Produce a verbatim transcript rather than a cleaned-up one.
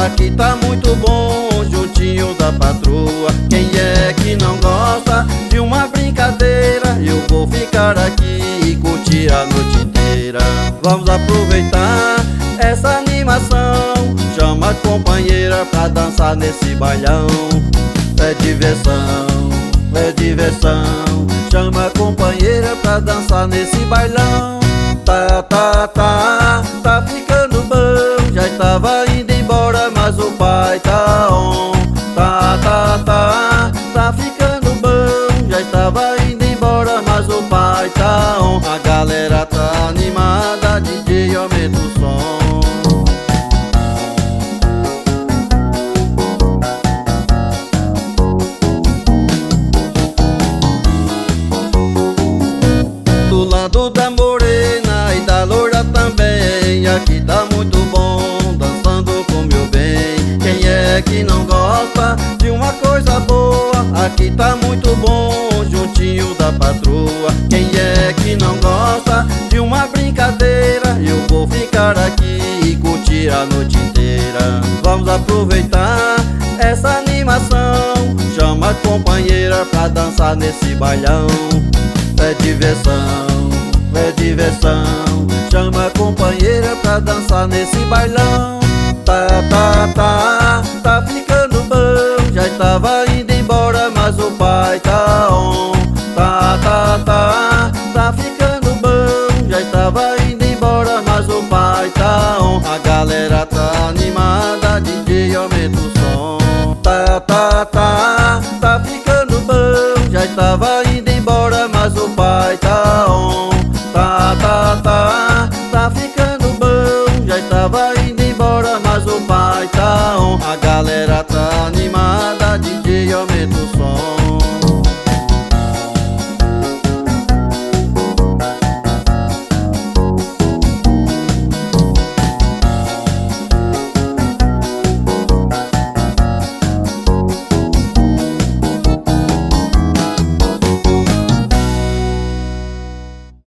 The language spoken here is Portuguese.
aqui tá muito bom, juntinho da patroa. Quem é que não gosta de uma brincadeira? Eu vou ficar aqui e curtir a noite inteira. Vamos aproveitar essa animação, chama a companheira pra dançar nesse bailão. É diversão, é diversão, chama a companheira pra dançar nesse bailão. Tá, tá, tá, tá ficando bom, já estava indo embora, mas o pai tá on. Tá, tá, tá, tá ficando bom, já estava indo embora, mas o pai tá on. A galera tá animada, D J aumenta o som. Do lado da morena e da loura também, aqui tá muito bom, dançando com meu bem. Quem é que não gosta de uma coisa boa? Aqui tá muito bom, juntinho da patroa. Quem é que não gosta de uma brincadeira? Eu vou ficar aqui e curtir a noite inteira. Vamos aproveitar essa animação, chama a companheira pra dançar nesse bailão. É diversão, é diversão, chama a companheira pra dançar nesse bailão. Tá, tá, tá, tá ficando bom, já estava indo embora, mas o pai tá on. Tá, tá, tá, tá ficando bom, já estava indo embora, mas o pai tá on. A galera tá animada, D J aumenta o som. Tá, tá, tá, tá ficando bom, já estava indo embora, mas o pai tá on. Tá, tá, tá, tá ficando bom, já estava indo embora, mas o pai tá on. A galera